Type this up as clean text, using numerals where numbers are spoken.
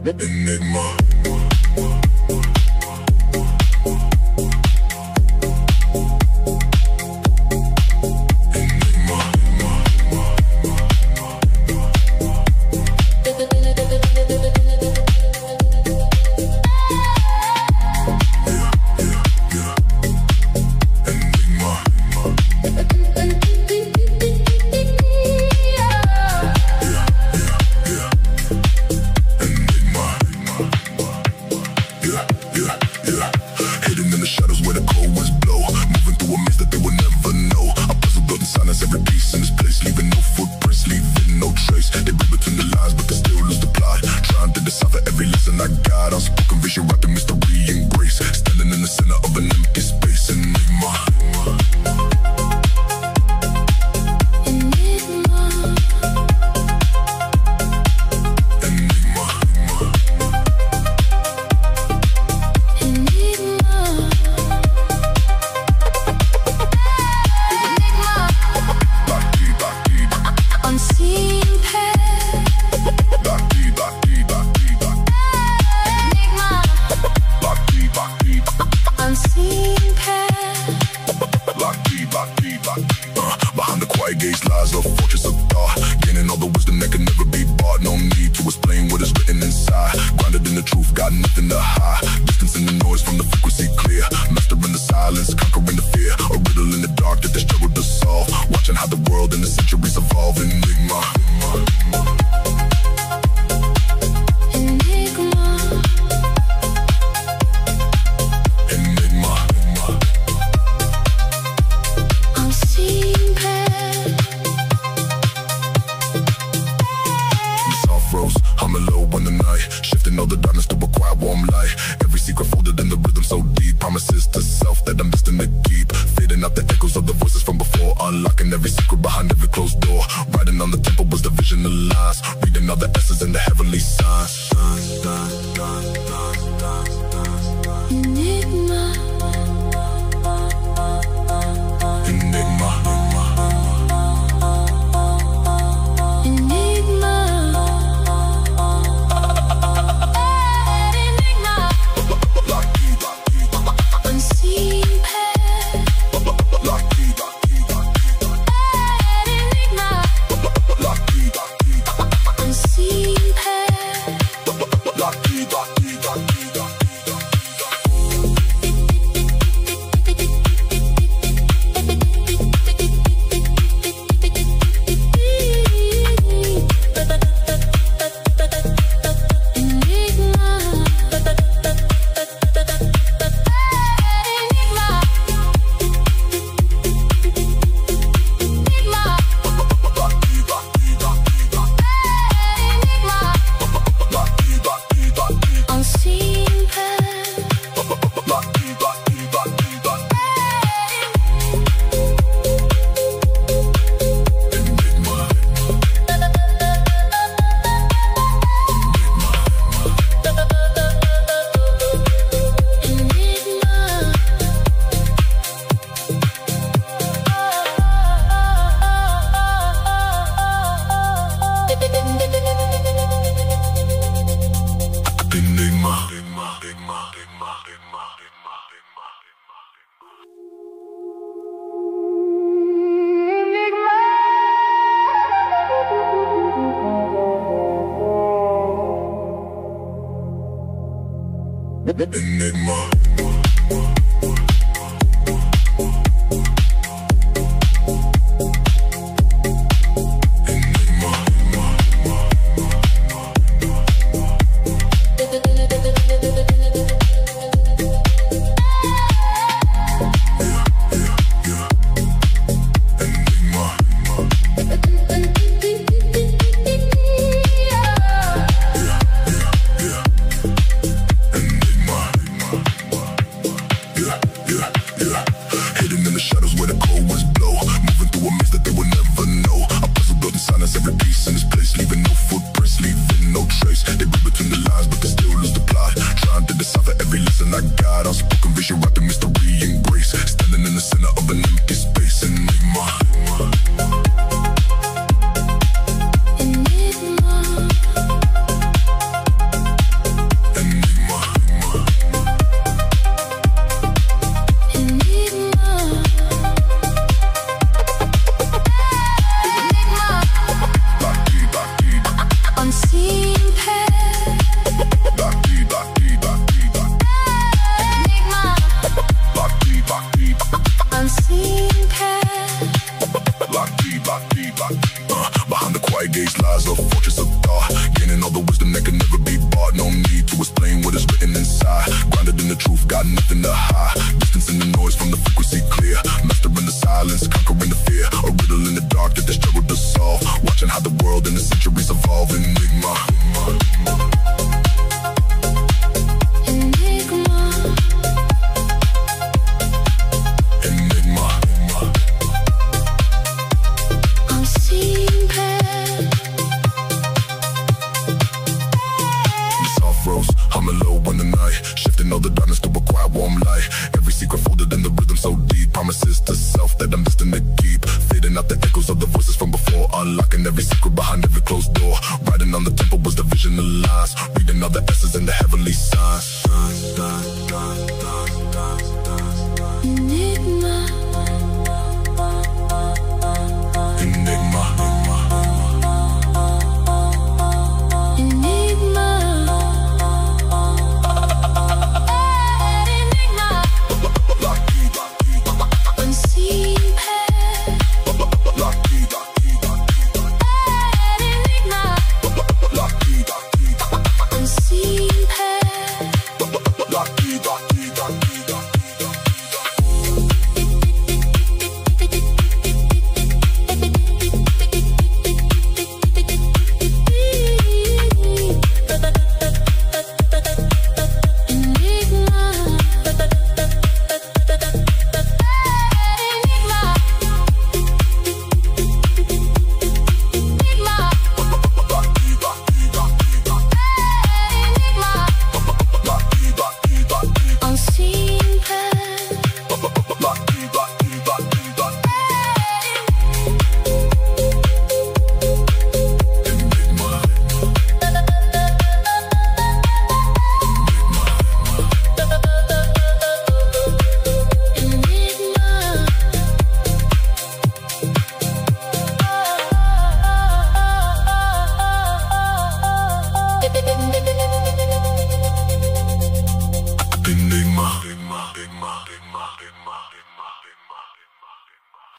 Enigma. Enigma. truth, got nothing to hide. Distancing the noise from the frequency clear. Mastering the silence, conquering the fear. A riddle in the dark that they struggle to solve. Watching how the world and the centuries evolve. Enigma. Humming low in the night, shifting all the darkness to a quiet warm light. Every secret folded in the rhythm so deep. Promises to self that I'm destined to keep. Fading out the echoes of the voices from before. Unlocking every secret behind every closed door. Writing on the temple was the vision of lines. Reading all the S's in the heavenly signs. Enigma. Enigma. Enigma.